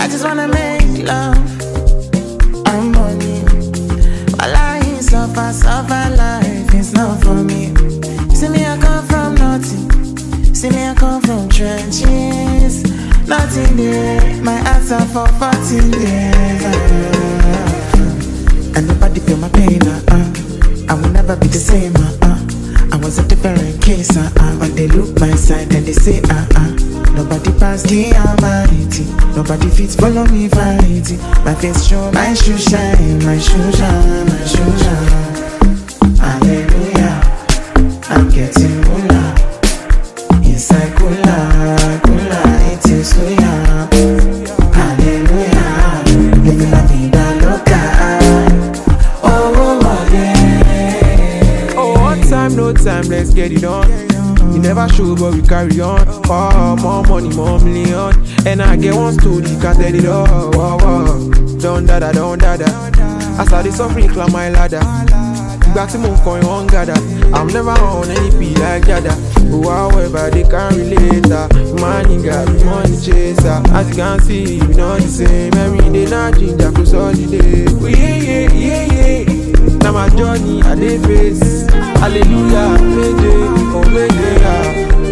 I just wanna make love and money. While I suffer life is not for me. See me, I come from nothing. See me, I come from trenches. Nothing there, my answer for 14 days. And nobody feel my pain, I will never be the same, I was a different case, when they look my side and they say, nobody pass the humanity. Nobody fits follow me vanity. My face show, my shoe shine, my shoe shine, my shoe shine. Hallelujah, I'm getting moolah. Inside cooler, eating suya. Hallelujah, living la vida loca. Oh, yeah. Oh, one time, no time, let's get it on. You never show, but we carry on. Oh, more money, more million. And I get one story, can't tell it all. Oh, oh. Don't dada. I started suffering, climb my ladder. Back to move going on, gather. I'm never on any beat like Jada. But however, they can't relate. Money got me, money chaser. As you can see, we not the same. Every day, not ginger, cause all the day. Oh, yeah. Now my journey, I dey face. Hallelujah, mayday, oh mayday,